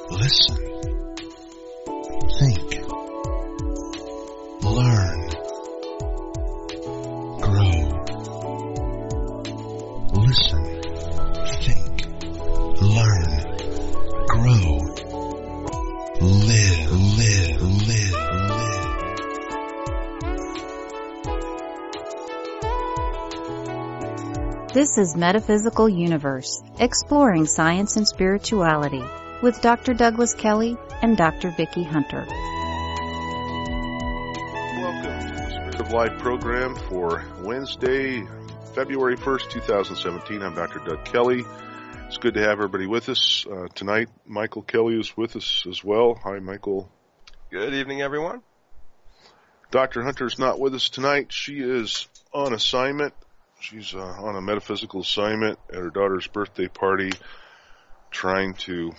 Listen. Think. Learn. Grow. Listen. Think. Learn. Grow. Live. This is Metaphysical Universe, exploring science and spirituality, with Dr. Douglas Kelly and Dr. Vicki Hunter. Welcome to the Spirit of Life program for Wednesday, February 1st, 2017. I'm Dr. Doug Kelly. It's good to have everybody with us. Tonight, Michael Kelly is with us as well. Hi, Michael. Good evening, everyone. Dr. Hunter's not with us tonight. She is on assignment. She's on a metaphysical assignment at her daughter's birthday party, trying to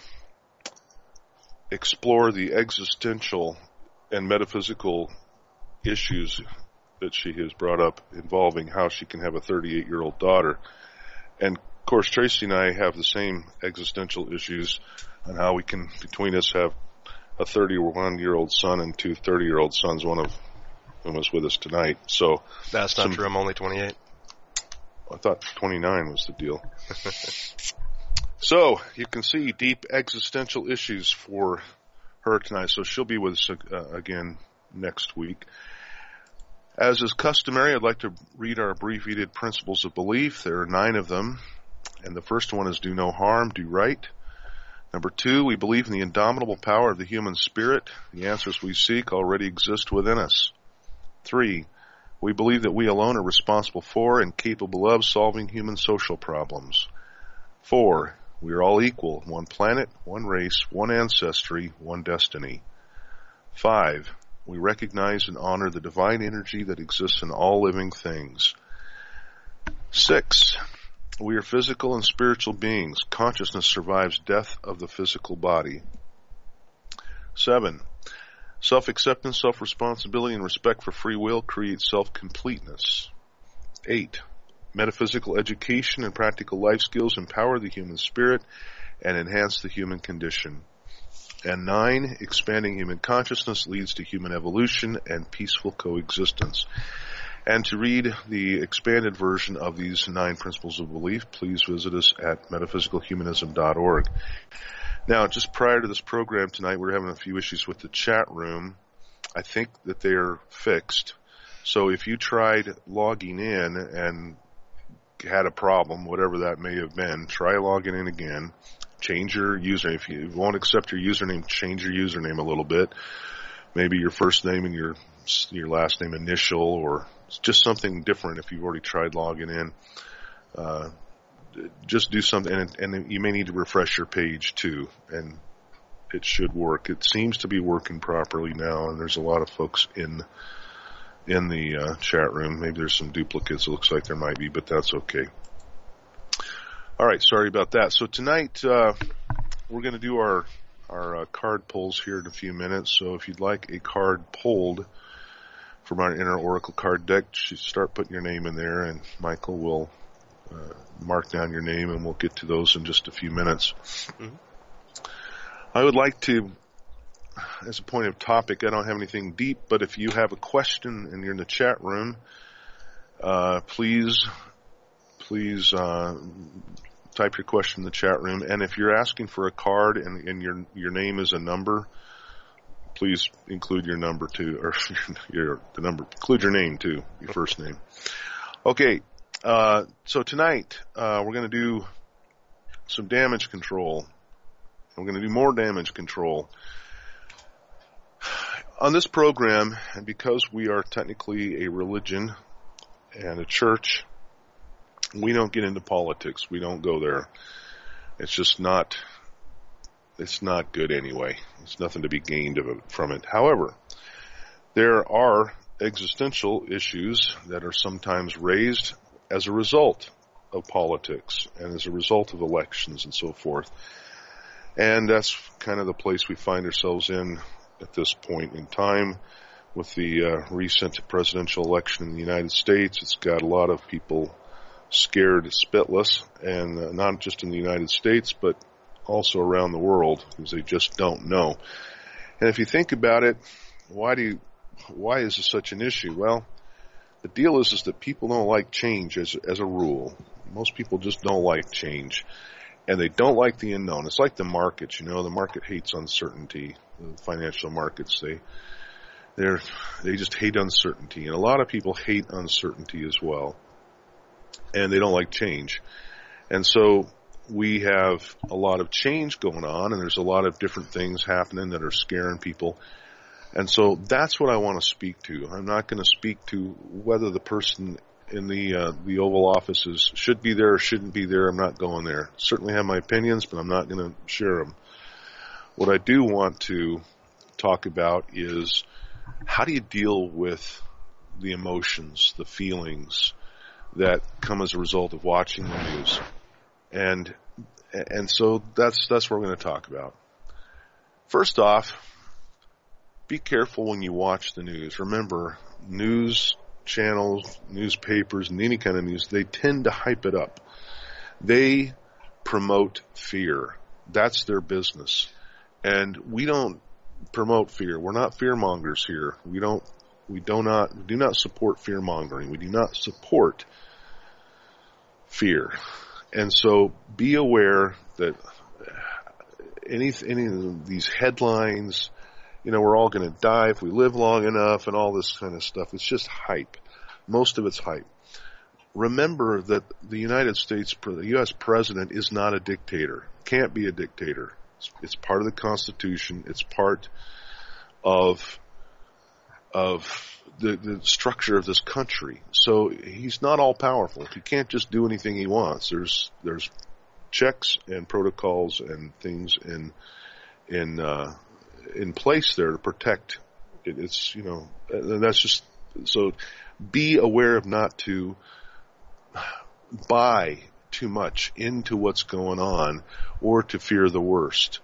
explore the existential and metaphysical issues that she has brought up involving how she can have a 38-year-old daughter. And, of course, Tracy and I have the same existential issues on how we can, between us, have a 31-year-old son and two 30-year-old sons, one of whom is with us tonight. So that's not true. I'm only 28. I thought 29 was the deal. So you can see deep existential issues for her tonight. So she'll be with us again next week. As is customary, I'd like to read our abbreviated principles of belief. There are 9 of them. And the first one is do no harm, do right. Number 2, we believe in the indomitable power of the human spirit. The answers we seek already exist within us. 3, we believe that we alone are responsible for and capable of solving human social problems. 4, we are all equal, one planet, one race, one ancestry, one destiny. 5, we recognize and honor the divine energy that exists in all living things. 6, we are physical and spiritual beings. Consciousness survives death of the physical body. 7, self-acceptance, self-responsibility, and respect for free will create self-completeness. 8, metaphysical education and practical life skills empower the human spirit and enhance the human condition. And 9, expanding human consciousness leads to human evolution and peaceful coexistence. And to read the expanded version of these 9 principles of belief, please visit us at metaphysicalhumanism.org. Now, just prior to this program tonight, we're having a few issues with the chat room. I think that they are fixed. So if you tried logging in and had a problem, whatever that may have been, try logging in again. Change your username. If you won't accept your username, change your username a little bit. Maybe your first name and your last name initial, or just something different if you've already tried logging in. Just do something, and you may need to refresh your page too, and it should work. It seems to be working properly now, and there's a lot of folks in the chat room. Maybe there's some duplicates. It looks like there might be, but that's okay. All right, sorry about that. So tonight we're going to do our card pulls here in a few minutes. So if you'd like a card pulled from our inner oracle card deck, start putting your name in there, and Michael will mark down your name, and we'll get to those in just a few minutes. Mm-hmm. I would like to, as a point of topic, I don't have anything deep, but if you have a question and you're in the chat room, please type your question in the chat room. And if you're asking for a card and your name is a number, please include your number too, or include your name too, your first name. Okay. So tonight, we're going to do some damage control. We're going to do more damage control. On this program, and because we are technically a religion and a church, we don't get into politics. We don't go there. It's just not good anyway. There's nothing to be gained from it. However, there are existential issues that are sometimes raised as a result of politics and as a result of elections and so forth. And that's kind of the place we find ourselves in at this point in time with the recent presidential election in the United States. It's got a lot of people scared spitless, and not just in the United States, but also around the world because they just don't know. And if you think about it, why is this such an issue? Well, the deal is that people don't like change as a rule. Most people just don't like change, and they don't like the unknown. It's like the markets, the market hates uncertainty. The financial markets, they just hate uncertainty, and a lot of people hate uncertainty as well, and they don't like change. And so we have a lot of change going on, and there's a lot of different things happening that are scaring people. And so that's what I want to speak to. I'm not going to speak to whether the person in the Oval Office should be there or shouldn't be there. I'm not going there. Certainly have my opinions, but I'm not going to share them. What I do want to talk about is how do you deal with the emotions, the feelings that come as a result of watching the news. And so that's what we're going to talk about. First off, be careful when you watch the news. Remember, news channels, newspapers, and any kind of news, they tend to hype it up. They promote fear. That's their business. And we don't promote fear. We're not fear mongers here. We do not support fear mongering. We do not support fear. And so be aware that any of these headlines, we're all going to die if we live long enough and all this kind of stuff. It's just hype. Most of it's hype. Remember that the United States, the U.S. president is not a dictator. Can't be a dictator. It's part of the Constitution. It's part of the structure of this country. So he's not all powerful. He can't just do anything he wants. There's checks and protocols and things in place there to protect it. It's, and that's just, so be aware of not to buy too much into what's going on or to fear the worst.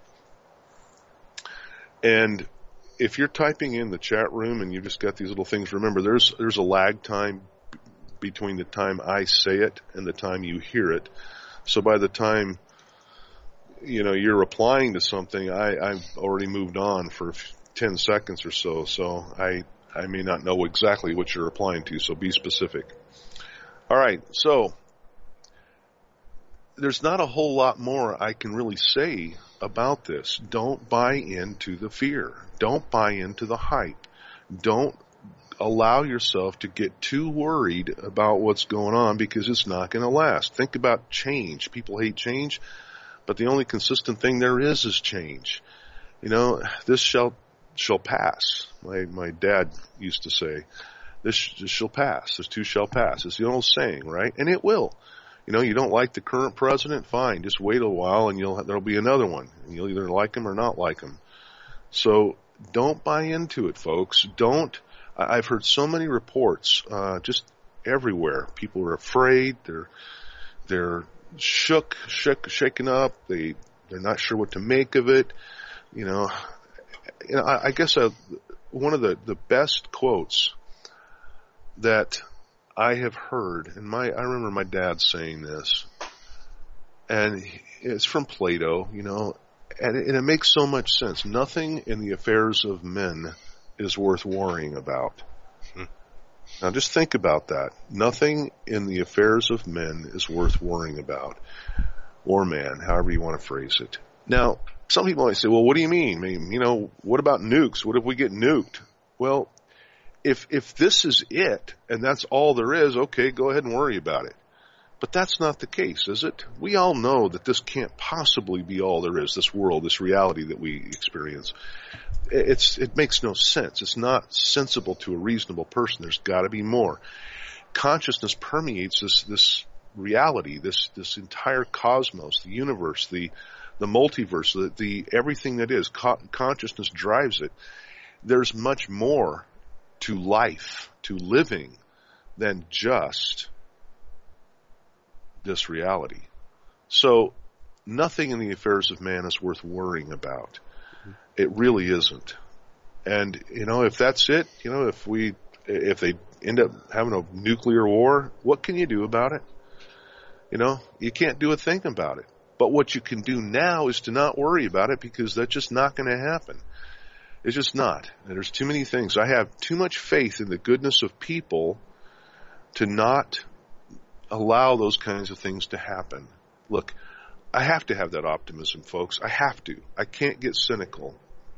And if you're typing in the chat room and you've just got these little things, remember there's a lag time between the time I say it and the time you hear it. So by the time you're replying to something, I've already moved on for 10 seconds or so. So I may not know exactly what you're replying to. So be specific. All right. So there's not a whole lot more I can really say about this. Don't buy into the fear. Don't buy into the hype. Don't allow yourself to get too worried about what's going on because it's not going to last. Think about change. People hate change, but the only consistent thing there is change. This shall pass. My dad used to say, this shall pass. This too shall pass. It's the old saying, right? And it will. You don't like the current president? Fine. Just wait a while and there'll be another one. And you'll either like him or not like him. So don't buy into it, folks. I've heard so many reports, just everywhere. People are afraid. They're shaken up. They're not sure what to make of it. I guess one of the best quotes that I have heard, and I remember my dad saying this, and it's from Plato, and it makes so much sense. Nothing in the affairs of men is worth worrying about. Now just think about that. Nothing in the affairs of men is worth worrying about. Or man, however you want to phrase it. Now, some people might say, well, what do you mean? I mean, what about nukes? What if we get nuked? Well, if this is it, and that's all there is, okay, go ahead and worry about it. But that's not the case, is it? We all know that this can't possibly be all there is, this world, this reality that we experience. It makes no sense. It's not sensible to a reasonable person. There's got to be more. Consciousness permeates this reality, this entire cosmos, the universe, the multiverse, the everything that is. Consciousness drives it. There's much more to life, to living, than just this reality. So nothing in the affairs of man is worth worrying about. It really isn't. And, if that's it, if they end up having a nuclear war, what can you do about it? You can't do a thing about it. But what you can do now is to not worry about it, because that's just not going to happen. It's just not. There's too many things. I have too much faith in the goodness of people to not allow those kinds of things to happen. Look, I have to have that optimism, folks. I have to. I can't get cynical.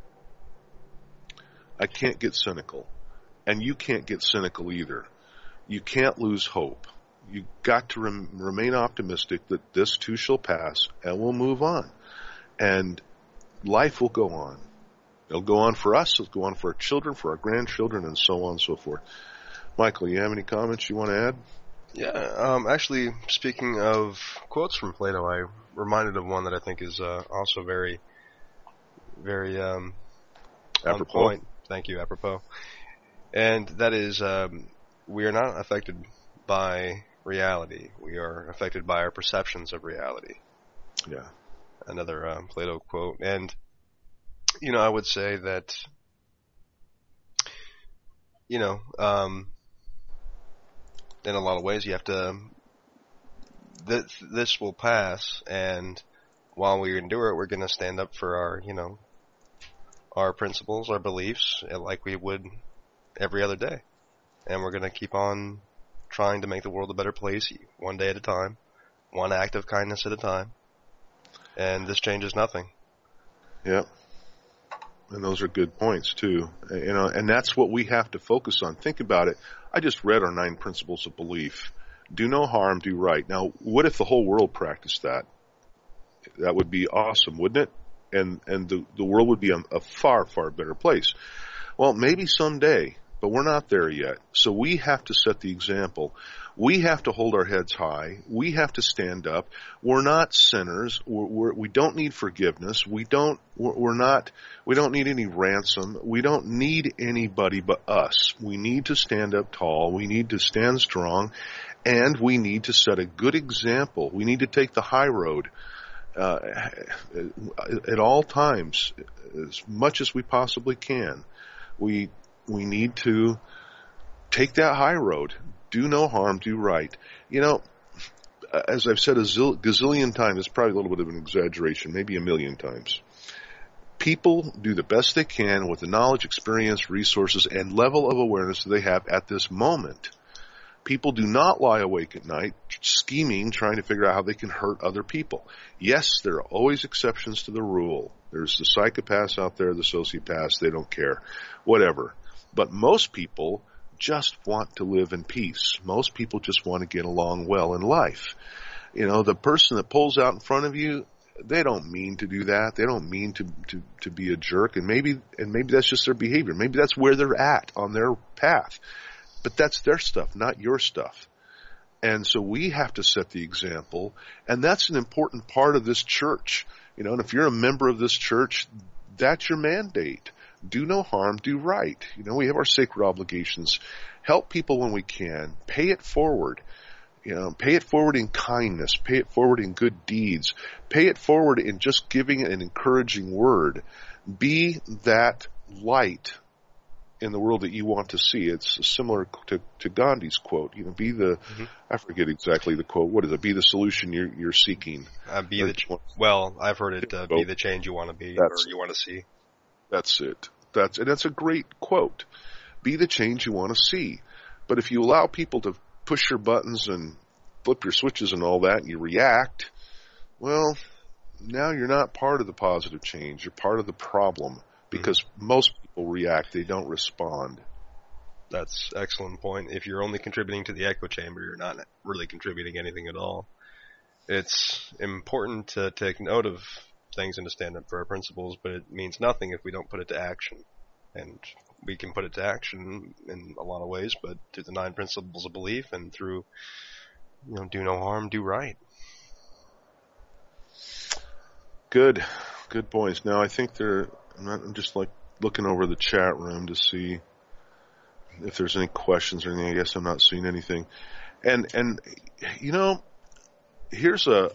I can't get cynical. And you can't get cynical either. You can't lose hope. You got to remain optimistic that this too shall pass, and we'll move on. And life will go on. It'll go on for us. It'll go on for our children, for our grandchildren, and so on and so forth. Michael, you have any comments you want to add? Yeah, actually, speaking of quotes from Plato, I reminded of one that I think is also very, very on point. Thank you, apropos. And that is, we are not affected by reality. We are affected by our perceptions of reality. Yeah. Another Plato quote. And, you know, I would say that, you know, in a lot of ways you have to, this will pass, and while we endure it, we're going to stand up for our, you know, our principles, our beliefs, like we would every other day. And we're going to keep on trying to make the world a better place, one day at a time, one act of kindness at a time. And this changes nothing. Yeah. And those are good points too. You know, and that's what we have to focus on. Think about it. I just read our 9 principles of belief. Do no harm, do right. Now, what if the whole world practiced that? That would be awesome, wouldn't it? And the world would be a far, far better place. Well, maybe someday, but we're not there yet. So we have to set the example. We have to hold our heads high. We have to stand up. We're not sinners. We don't need forgiveness. We don't need any ransom. We don't need anybody but us. We need to stand up tall. We need to stand strong, and we need to set a good example. We need to take the high road at all times, as much as we possibly can. We need to take that high road. Do no harm, do right. You know, as I've said a gazillion times, it's probably a little bit of an exaggeration, maybe a million times. People do the best they can with the knowledge, experience, resources, and level of awareness that they have at this moment. People do not lie awake at night scheming, trying to figure out how they can hurt other people. Yes, there are always exceptions to the rule. There's the psychopaths out there, the sociopaths, they don't care. Whatever. But most people just want to live in peace. Most people just want to get along well in life. You know, the person that pulls out in front of you, they don't mean to do that. They don't mean to be a jerk. And maybe that's just their behavior. Maybe that's where they're at on their path. But that's their stuff, not your stuff. And so we have to set the example. And that's an important part of this church. You know, and if you're a member of this church, that's your mandate. Do no harm, do right. You know, we have our sacred obligations. Help people when we can. Pay it forward. You know, pay it forward in kindness. Pay it forward in good deeds. Pay it forward in just giving an encouraging word. Be that light in the world that you want to see. It's similar to Gandhi's quote. You know, be the, I forget exactly the quote. What is it? Be the solution you're seeking. I've heard it, be the change you want to be, or you want to see. That's it. That's a great quote. Be the change you want to see. But if you allow people to push your buttons and flip your switches and all that, and you react, well, now you're not part of the positive change. You're part of the problem, because most people react. They don't respond. That's an excellent point. If you're only contributing to the echo chamber, you're not really contributing anything at all. It's important to take note of things and to stand up for our principles, but it means nothing if we don't put it to action. And we can put it to action in a lot of ways, but through the 9 principles of belief and through, you know, do no harm, do right. Good points. Now I think I'm just like looking over the chat room to see if there's any questions or anything. I guess I'm not seeing anything. And you know, here is a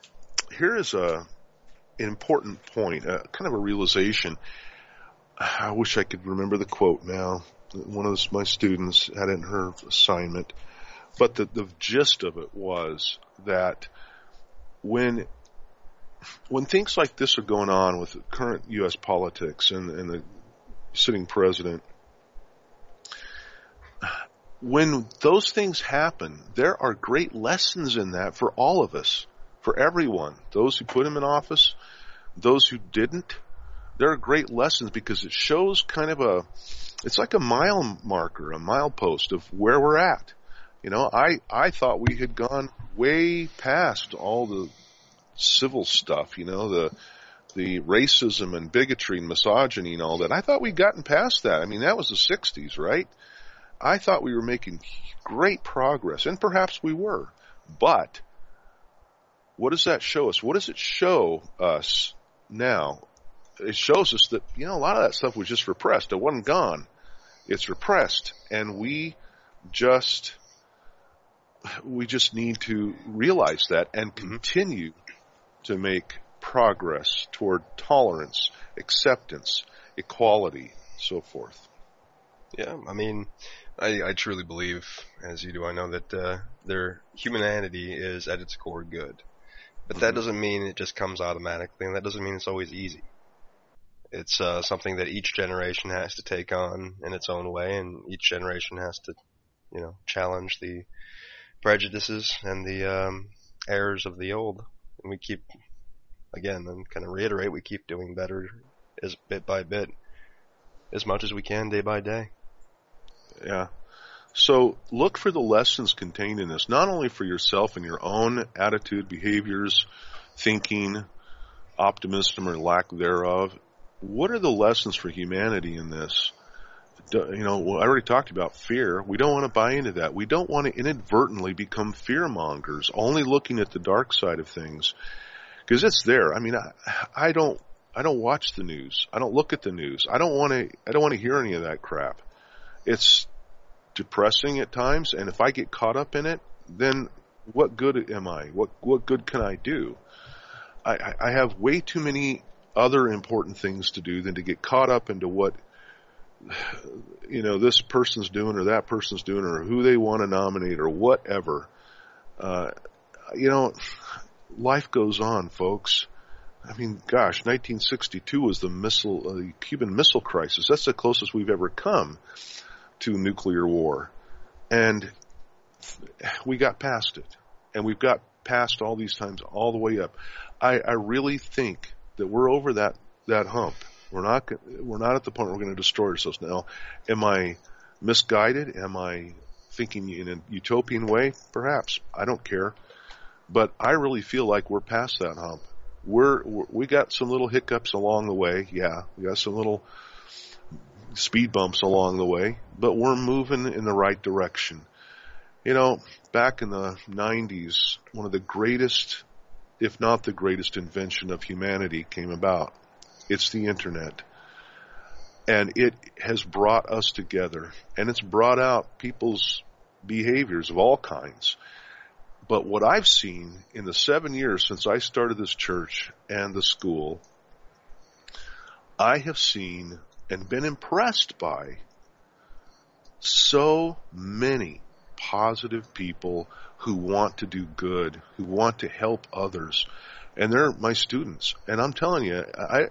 an important point, kind of a realization. I wish I could remember the quote now. One of my students had it in her assignment. But the gist of it was that when when things like this are going on with the current U.S. politics and the sitting president, when those things happen, there are great lessons in that for all of us, for everyone, those who put him in office, those who didn't. There are great lessons because it shows kind of it's like a mile marker, a milepost of where we're at. You know, I thought we had gone way past all the civil stuff, you know, the racism and bigotry and misogyny and all that. I thought we'd gotten past that. I mean, that was the 60s, right? I thought we were making great progress, and perhaps we were. But what does that show us? What does it show us now? It shows us that, you know, a lot of that stuff was just repressed. It wasn't gone. It's repressed. And we just need to realize that and continue to make progress toward tolerance, acceptance, equality, so forth. Yeah, I mean, I truly believe, as you do, I know that their humanity is at its core good. But that doesn't mean it just comes automatically, and that doesn't mean it's always easy. It's something that each generation has to take on in its own way, and each generation has to, you know, challenge the prejudices and the errors of the old. And we keep, again, and kind of reiterate, we keep doing better as bit by bit, as much as we can, day by day. Yeah. So look for the lessons contained in this, not only for yourself and your own attitude, behaviors, thinking, optimism or lack thereof. What are the lessons for humanity in this? You know, I already talked about fear. We don't want to buy into that. We don't want to inadvertently become fear mongers, only looking at the dark side of things, because it's there. I mean, I don't watch the news. I don't look at the news. I don't want to hear any of that crap. It's depressing at times, and if I get caught up in it, then what good am I? What good can I do? I have way too many other important things to do than to get caught up into what, you know, this person's doing or that person's doing or who they want to nominate or whatever. You know, life goes on, folks. I mean, gosh, 1962 was the Cuban Missile Crisis. That's the closest we've ever come to nuclear war. And we got past it. And we've got past all these times all the way up. I really think that we're over that hump. We're not at the point where we're going to destroy ourselves now. Am I misguided? Am I thinking in a utopian way? Perhaps. I don't care. But I really feel like we're past that hump. We got some little hiccups along the way. Yeah, we got some little speed bumps along the way, but we're moving in the right direction. You know, back in the 90s, one of the greatest, if not the greatest invention of humanity came about. It's the internet. And it has brought us together. And it's brought out people's behaviors of all kinds. But what I've seen in the 7 years since I started this church and the school, I have seen and been impressed by so many positive people who want to do good, who want to help others, and they're my students. And I'm telling you, I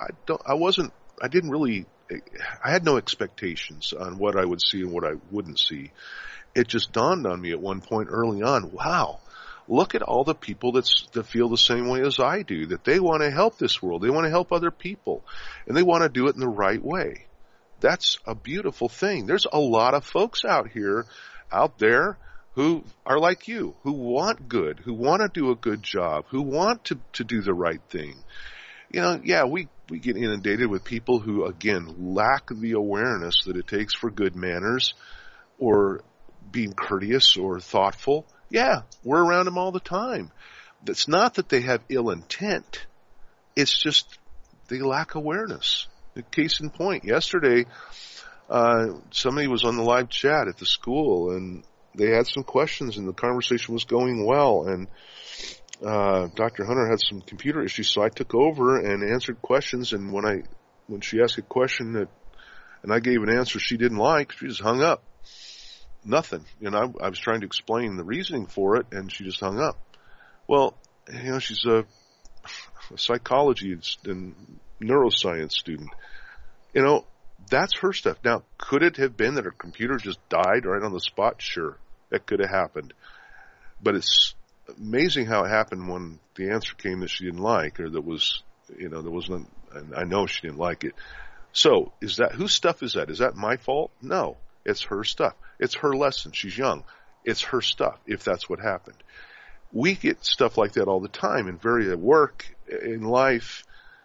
had no expectations on what I would see and what I wouldn't see. It just dawned on me at one point early on, wow, look at all the people that feel the same way as I do, that they want to help this world, they want to help other people, and they want to do it in the right way. That's a beautiful thing. There's a lot of folks out there who are like you, who want good, who want to do a good job, who want to do the right thing. You know, yeah, we get inundated with people who, again, lack the awareness that it takes for good manners or being courteous or thoughtful. Yeah, we're around them all the time. It's not that they have ill intent. It's just they lack awareness. Case in point, yesterday, somebody was on the live chat at the school, and they had some questions, and the conversation was going well, and Dr. Hunter had some computer issues, so I took over and answered questions, and when she asked a question and I gave an answer she didn't like, she just hung up. Nothing. You know, I was trying to explain the reasoning for it, and she just hung up. Well, you know, she's a a psychology and neuroscience student. That's her stuff. Now, could it have been that her computer just died right on the spot? Sure, that could have happened. But it's amazing how it happened when the answer came that she didn't like, or that was, there wasn't, and I know she didn't like it. So, whose stuff is that? Is that my fault? No, it's her stuff. It's her lesson. She's young. It's her stuff, if that's what happened. We get stuff like that all the time at work, in life.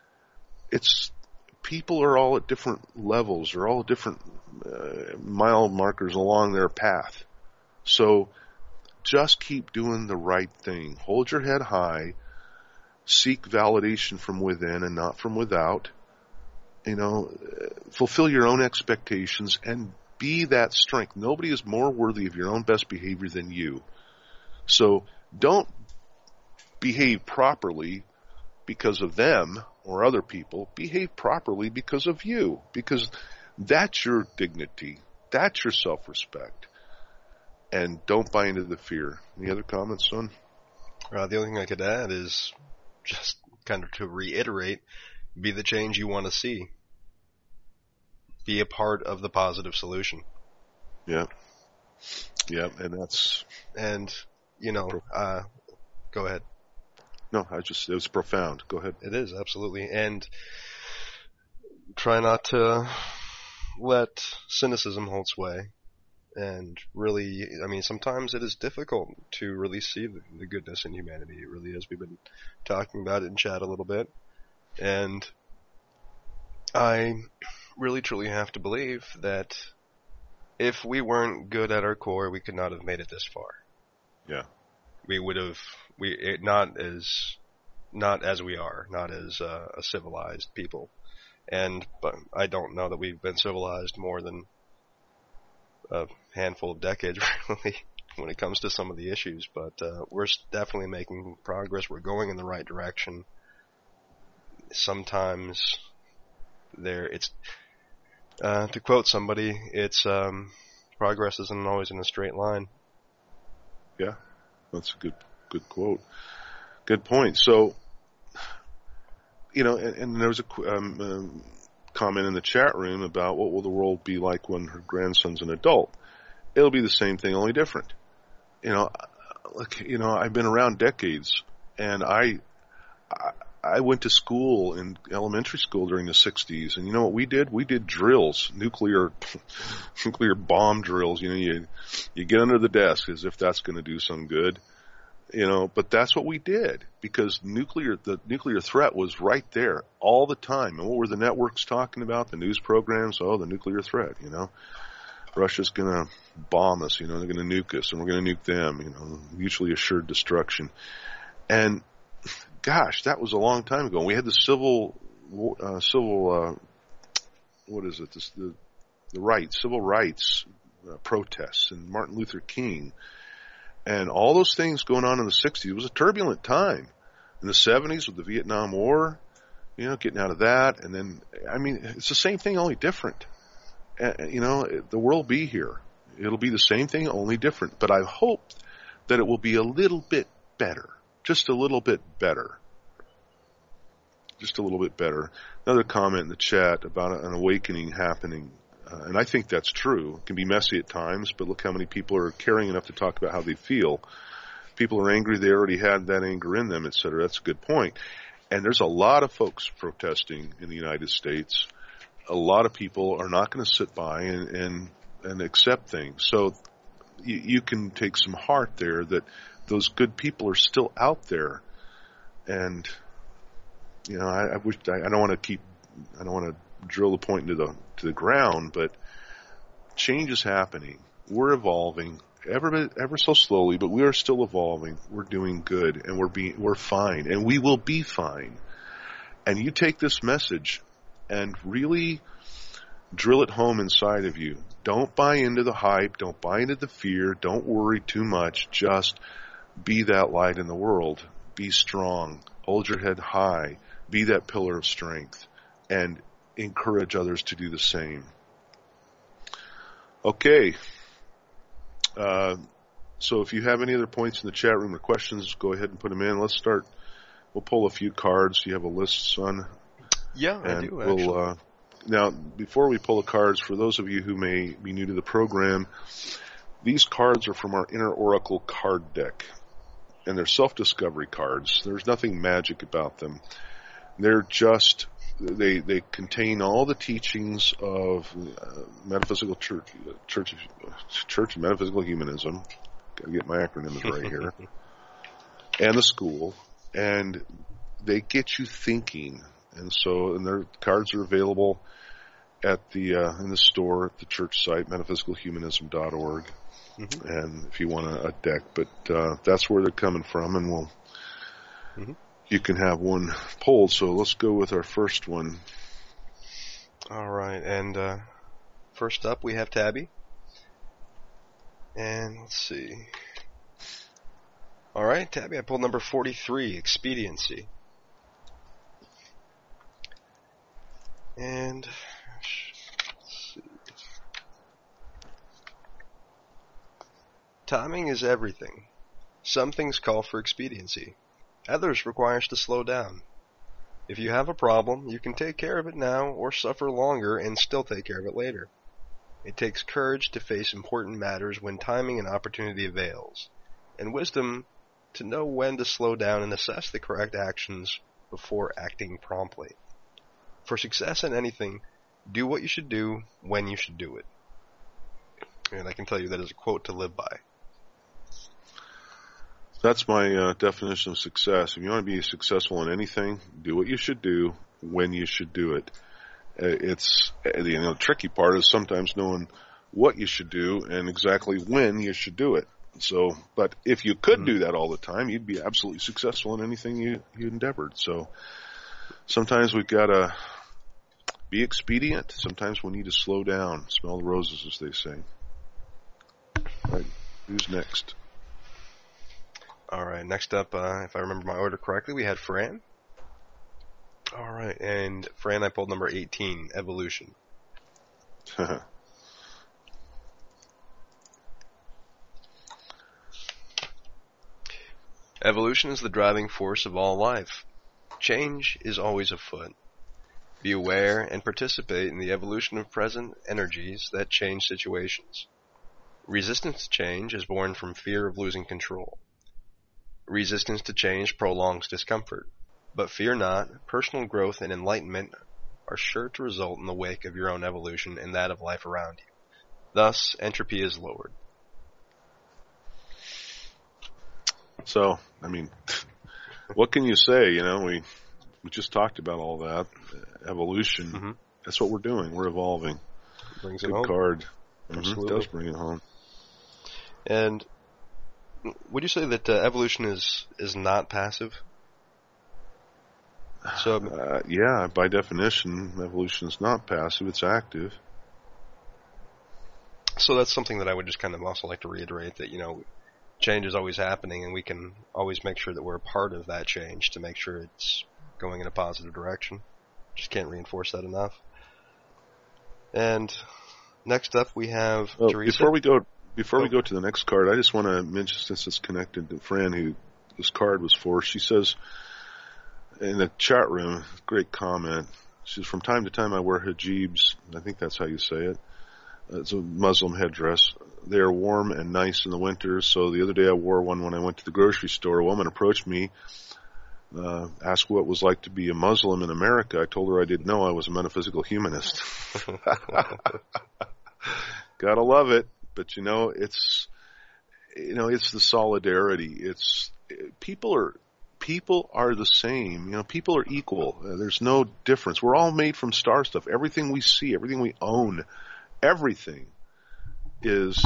People are all at different levels, or all at different mile markers along their path. So just keep doing the right thing. Hold your head high. Seek validation from within and not from without. Fulfill your own expectations and be that strength. Nobody is more worthy of your own best behavior than you. So don't behave properly because of them or other people. Behave properly because of you, because that's your dignity. That's your self-respect. And don't buy into the fear. Any other comments, son? The only thing I could add is just kind of to reiterate, be the change you want to see. Be a part of the positive solution. Yeah. Yeah, and that's... And, go ahead. No, it was profound. Go ahead. It is, absolutely. And try not to let cynicism hold sway. And really, sometimes it is difficult to really see the goodness in humanity. It really is. We've been talking about it in chat a little bit. And I really truly have to believe that if we weren't good at our core, we could not have made it this far. Yeah. We would have, not as we are, not as a civilized people. But I don't know that we've been civilized more than a handful of decades, really, when it comes to some of the issues. But we're definitely making progress. We're going in the right direction. Sometimes to quote somebody, progress isn't always in a straight line. Yeah, that's a good quote. Good point. So, and there was a comment in the chat room about what will the world be like when her grandson's an adult. It'll be the same thing, only different. I've been around decades, and I went to school in elementary school during the 60s, and you know what we did? We did drills, nuclear bomb drills. You get under the desk as if that's going to do some good, but that's what we did, because the nuclear threat was right there all the time. And what were the networks talking about? The news programs? Oh, the nuclear threat, Russia's going to bomb us, they're going to nuke us, and we're going to nuke them, mutually assured destruction. And gosh, that was a long time ago. We had the civil rights protests, and Martin Luther King, and all those things going on in the 60s. It was a turbulent time. In the 70s with the Vietnam War, getting out of that, and then, it's the same thing, only different. The world will be here. It'll be the same thing, only different. But I hope that it will be a little bit better. Just a little bit better. Just a little bit better. Another comment in the chat about an awakening happening. And I think that's true. It can be messy at times, but look how many people are caring enough to talk about how they feel. People are angry. They already had that anger in them, etc. That's a good point. And there's a lot of folks protesting in the United States. A lot of people are not going to sit by and accept things. So you can take some heart there that those good people are still out there. And, I don't want to drill the point into the ground, but change is happening. We're evolving ever so slowly, but we are still evolving. We're doing good, and we're fine, and we will be fine. And you take this message and really drill it home inside of you. Don't buy into the hype. Don't buy into the fear. Don't worry too much. Just be that light in the world. Be strong. Hold your head high. Be that pillar of strength. And encourage others to do the same. Okay. So if you have any other points in the chat room or questions, go ahead and put them in. Let's start we'll pull a few cards. You have a list, son? Yeah, And I do, actually. Now, before we pull the cards, for those of you who may be new to the program, these cards are from our Inner Oracle card deck, and they're self-discovery cards. There's nothing magic about them. They're just, they contain all the teachings of metaphysical church of metaphysical humanism. Gotta get my acronyms right here. And the school, and they get you thinking. And their cards are available at the in the store at the church site, metaphysicalhumanism.org. Mm-hmm. And if you want a deck, but that's where they're coming from, and you can have one pulled. So let's go with our first one. All right, and first up we have Tabby. And let's see. All right, Tabby, I pulled number 43, Expediency. And let's see. Timing is everything. Some things call for expediency. Others require us to slow down. If you have a problem, you can take care of it now or suffer longer and still take care of it later. It takes courage to face important matters when timing and opportunity avails, and wisdom to know when to slow down and assess the correct actions before acting promptly. For success in anything, do what you should do when you should do it. And I can tell you that is a quote to live by. That's my definition of success. If you want to be successful in anything, do what you should do when you should do it. It's the tricky part is sometimes knowing what you should do and exactly when you should do it. So, but if you could do that all the time, you'd be absolutely successful in anything you endeavored. So, sometimes we've got to be expedient. Sometimes we need to slow down. Smell the roses, as they say. All right, who's next? All right, next up, if I remember my order correctly, we had Fran. All right, and Fran, I pulled number 18, Evolution. Evolution is the driving force of all life. Change is always afoot. Be aware and participate in the evolution of present energies that change situations. Resistance to change is born from fear of losing control. Resistance to change prolongs discomfort. But fear not, personal growth and enlightenment are sure to result in the wake of your own evolution and that of life around you. Thus, entropy is lowered. So, I mean, what can you say? You know, we just talked about all that. Evolution. Mm-hmm. That's what we're doing. We're evolving. Brings Good it home. card. Absolutely. It does bring it home. And would you say that evolution is not passive? So, yeah, by definition, evolution is not passive. It's active. So that's something that I would just kind of also like to reiterate, that, you know, change is always happening, and we can always make sure that we're a part of that change to make sure it's going in a positive direction. Just can't reinforce that enough. And next up we have Teresa. Before we go to the next card, I just want to mention, since it's connected to Fran, who this card was for, she says in the chat room, great comment, she says, from time to time I wear hijabs, I think that's how you say it. It's a Muslim headdress. They are warm and nice in the winter, so the other day I wore one when I went to the grocery store. A woman approached me, asked what it was like to be a Muslim in America. I told her I didn't know I was a metaphysical humanist. Gotta love it. But it's the solidarity. People are the same. People are equal. There's no difference. We're all made from star stuff. Everything we see, everything we own, everything is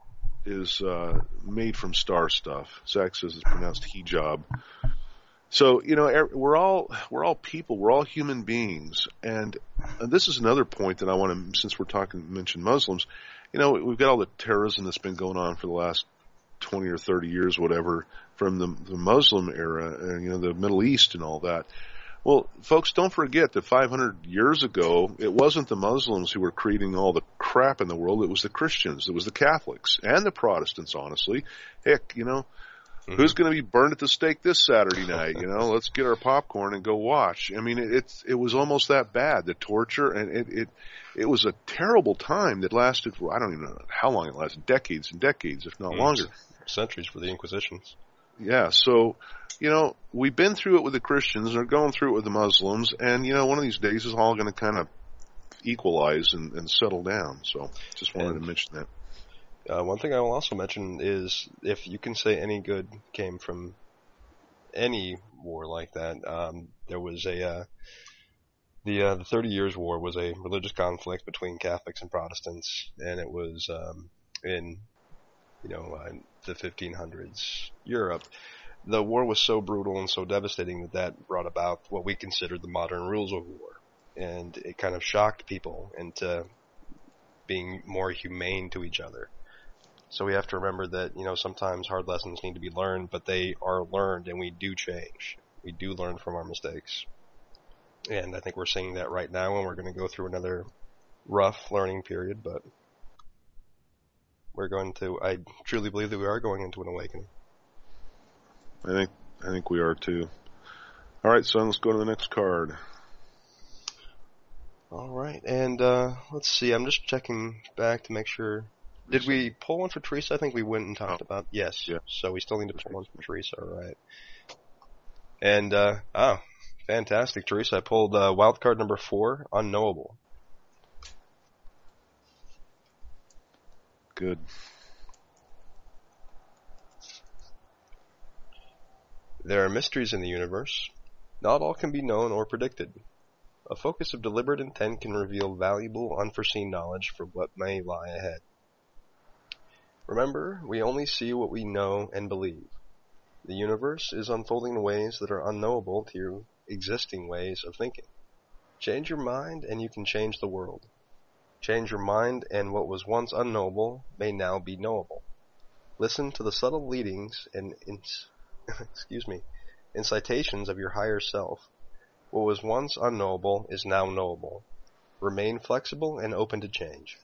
made from star stuff. Zach says it's pronounced hijab. So, we're all people. We're all human beings. And this is another point that I want to, since we're mention Muslims, we've got all the terrorism that's been going on for the last 20 or 30 years, whatever, from the Muslim era, and, the Middle East and all that. Well, folks, don't forget that 500 years ago, it wasn't the Muslims who were creating all the crap in the world. It was the Christians. It was the Catholics and the Protestants, honestly. Heck, Mm-hmm. Who's going to be burned at the stake this Saturday night? Let's get our popcorn and go watch. I mean, it was almost that bad, the torture, and it was a terrible time that lasted for, I don't even know how long it lasted, decades and decades, if not longer. Centuries for the Inquisitions. Yeah, so, we've been through it with the Christians, and are going through it with the Muslims, and, one of these days is all going to kind of equalize and settle down. So, just wanted to mention that. One thing I will also mention is, if you can say any good came from any war like that, there was the 30 Years' War was a religious conflict between Catholics and Protestants, and it was in the 1500s Europe. The war was so brutal and so devastating that brought about what we consider the modern rules of war, and it kind of shocked people into being more humane to each other. So we have to remember that, sometimes hard lessons need to be learned, but they are learned, and we do change. We do learn from our mistakes. And I think we're seeing that right now, and we're going to go through another rough learning period, but I truly believe that we are going into an awakening. I think we are too. All right, son, let's go to the next card. All right, and let's see. I'm just checking back to make sure. Did we pull one for Teresa? I think we went and talked about. Yes. Yeah. So we still need to pull one for Teresa. All right. And fantastic, Teresa. I pulled wild card number 4, Unknowable. Good. There are mysteries in the universe. Not all can be known or predicted. A focus of deliberate intent can reveal valuable, unforeseen knowledge for what may lie ahead. Remember, we only see what we know and believe. The universe is unfolding in ways that are unknowable to your existing ways of thinking. Change your mind and you can change the world. Change your mind and what was once unknowable may now be knowable. Listen to the subtle leadings and incitations of your higher self. What was once unknowable is now knowable. Remain flexible and open to change.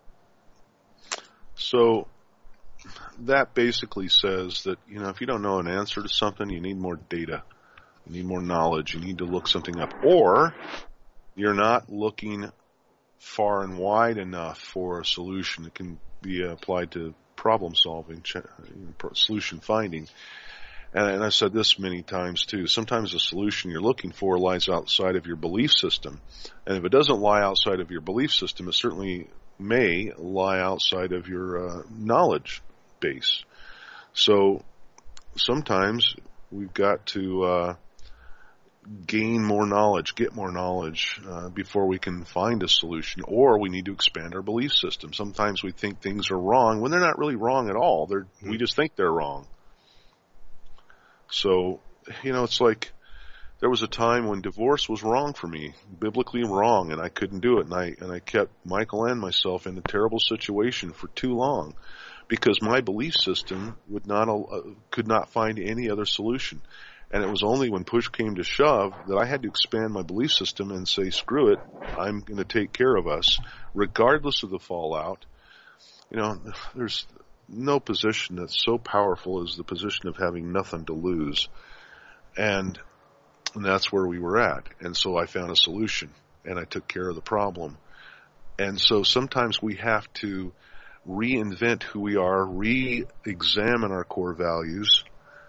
So that basically says that, if you don't know an answer to something, you need more data. You need more knowledge. You need to look something up. Or you're not looking far and wide enough for a solution that can be applied to problem solving, solution finding. And I've said this many times too. Sometimes the solution you're looking for lies outside of your belief system. And if it doesn't lie outside of your belief system, it certainly may lie outside of your knowledge base. So sometimes we've got to gain more knowledge, get more knowledge before we can find a solution, or we need to expand our belief system. Sometimes we think things are wrong when they're not really wrong at all. We just think they're wrong. So, it's like there was a time when divorce was wrong for me, biblically wrong, and I couldn't do it, and I kept Michael and myself in a terrible situation for too long because my belief system could not find any other solution. And it was only when push came to shove that I had to expand my belief system and say, screw it, I'm going to take care of us, regardless of the fallout. There's no position that's so powerful as the position of having nothing to lose. And that's where we were at. And so I found a solution, and I took care of the problem. And so sometimes we have to reinvent who we are, re-examine our core values,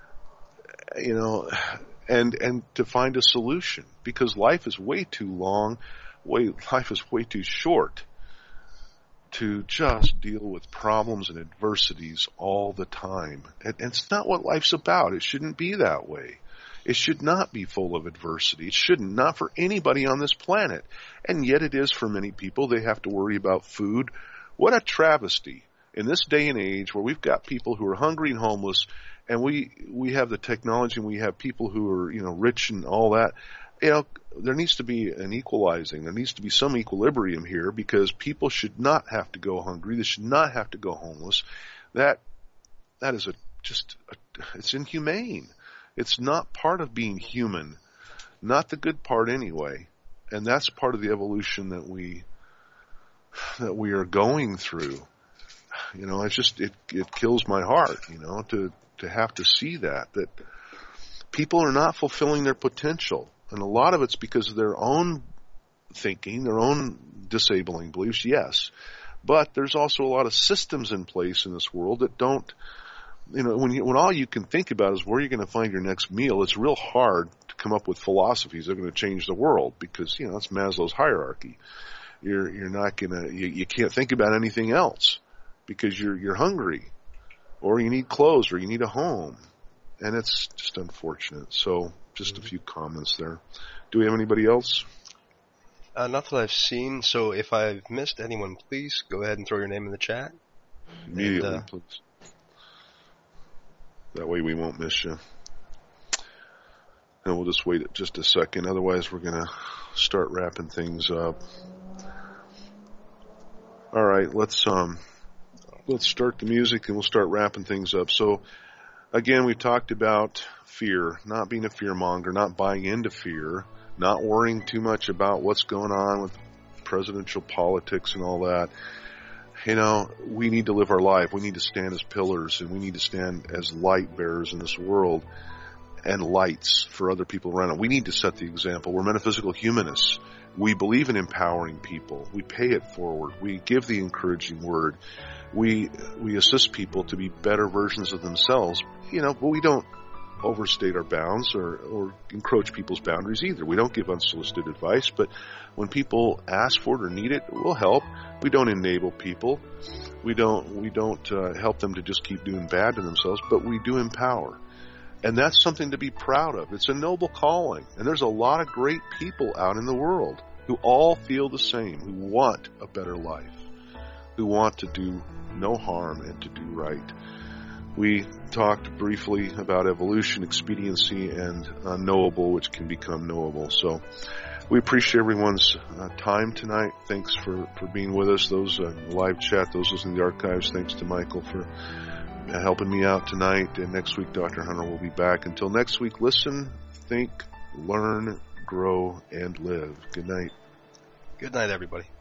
and to find a solution, because life is way too long, life is way too short to just deal with problems and adversities all the time. And it's not what life's about. It shouldn't be that way. It should not be full of adversity. It shouldn't, not for anybody on this planet. And yet it is for many people. They have to worry about food. What a travesty in this day and age where we've got people who are hungry and homeless, and we have the technology, and we have people who are, rich and all that. There needs to be an equalizing. There needs to be some equilibrium here, because people should not have to go hungry. They should not have to go homeless. That is it's inhumane. It's not part of being human, not the good part anyway. And that's part of the evolution that we are going through. You know, it kills my heart, you know, to have to see that people are not fulfilling their potential. And a lot of it's because of their own thinking, their own disabling beliefs, yes. But there's also a lot of systems in place in this world that don't, you know, when all you can think about is where you're going to find your next meal, it's real hard to come up with philosophies that are going to change the world because, you know, that's Maslow's hierarchy. You're not gonna, you can't think about anything else because you're hungry or you need clothes or you need a home. And it's just unfortunate. So just a few comments there. Do we have anybody else? Not that I've seen. So if I've missed anyone, please go ahead and throw your name in the chat. Immediately, please. That way we won't miss you. And we'll just wait just a second. Otherwise, we're going to start wrapping things up. All right, let's start the music and we'll start wrapping things up. So, again, we talked about fear, not being a fearmonger, not buying into fear, not worrying too much about what's going on with presidential politics and all that. You know, we need to live our life. We need to stand as pillars and we need to stand as light bearers in this world and lights for other people around us. We need to set the example. We're metaphysical humanists. We believe in empowering people. We pay it forward. We give the encouraging word. We assist people to be better versions of themselves, you know, but we don't overstate our bounds or encroach people's boundaries either. We don't give unsolicited advice, but when people ask for it or need it, we'll help. We don't enable people. We don't help them to just keep doing bad to themselves, but we do empower. And that's something to be proud of. It's a noble calling. And there's a lot of great people out in the world who all feel the same, who want a better life, who want to do no harm and to do right. We talked briefly about evolution, expediency, and unknowable, which can become knowable. So we appreciate everyone's time tonight. Thanks for being with us. Those in the live chat, those listening to the archives, thanks to Michael for helping me out tonight. And next week, Dr. Hunter will be back. Until next week, listen, think, learn, grow, and live. Good night. Good night, everybody.